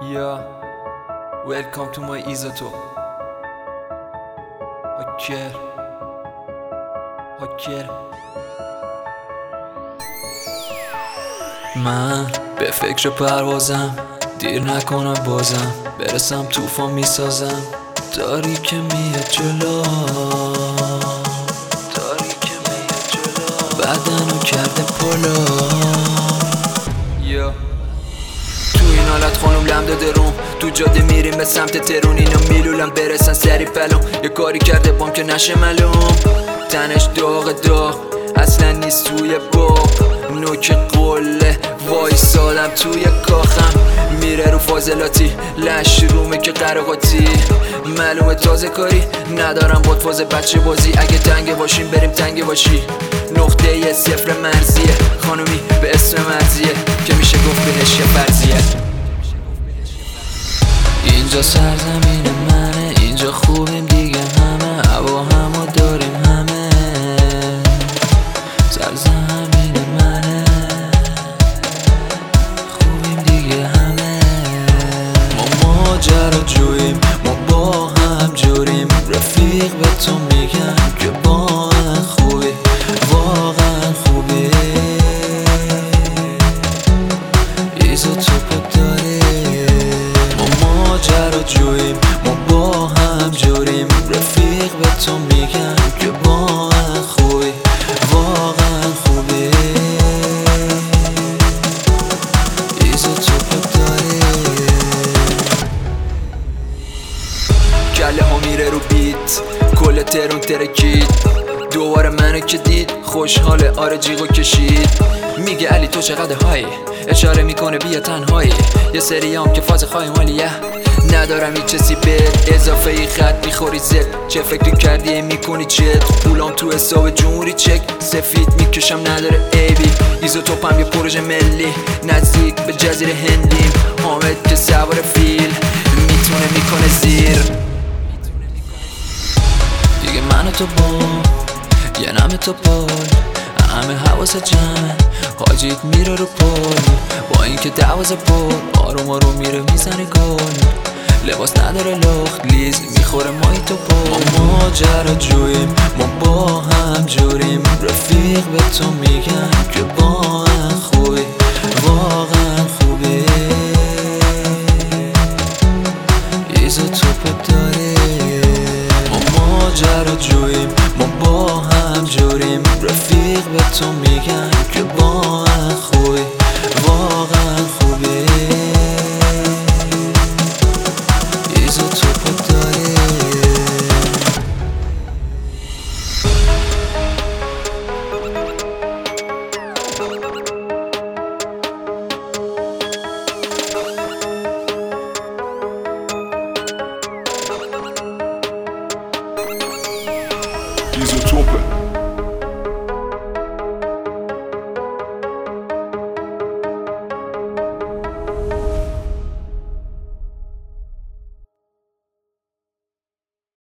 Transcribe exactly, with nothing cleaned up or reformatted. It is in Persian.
Yeah, welcome to my Izotope. Hacker Hacker من به فکر پروازم، دیر نکنم بازم برسم توفان میسازم. داری که میاد جلو، داری که میاد جلو، بدنو کرده پلو. yeah. تو این حالت خانم لم داده روم، تو جاده میریم به سمت ترون، اینا میلولم برسن سری پلون. یه کاری کرده بام که نشه معلوم، تنش داغ داغ اصلا نیست توی باغ. نوک قله وایسادم توی کاخم، میره رو فاضلاتی لش رومه که قرقاتی. معلومه تازه کاری ندارم باد فاز بچه بازی. اگه تنگه باشیم بریم تنگه باشی، نقطه یه صفر مرزیه. خانومی به اسم مرزیه که میشه گفت بهش یه فرضیه. اینجا سرزمین منه، اینجا خوبیم دیگه همه، هوا همو داریم همه. سرزمین منه، خوبیم دیگه همه. ما ماجرا جوییم، ما با هم جوریم. رفیق به تو میگم که با هم خوبی، واقعا خوبی. ایزوتوپ داری، ما ماجرا جوییم، ما با هم جوریم. رفیق به تو میگم که با هم خوبی، واقعا خوبی. ایزوتوپ داری. کله ها میره رو بیت، کل ترون ترکید. دوباره منو که دید خوشحاله، آره جیغو کشید. میگه علی تو چقدر هایی، اشاره میکنه بیا تنهایی. یه سریام که فاز خواهی مالیه، ندارم هیچ چیزی بهت اضافه ای. خط میخوری زد، چه فکری کردی میکنی چت. پولام تو حساب جمهوری چک، سفید میکشم نداره عیبی. ایزوتوپم یه پروژه ملی، نزدیک به جزیره هندیم. حامد که سوار فیل میتونه میکنه زیر. دیگه من و تو با یه نم تو پال، همه حواس جمعه. حاجیت میره رو پل، با اینکه دوازه پر آروم آروم میره میزنه گل. لباس نداره لخت لیز، میخوره مایی تو پل. ما ماجرا جوییم، ما با هم جوریم. رفیق به تو میگم که با هم خوبی،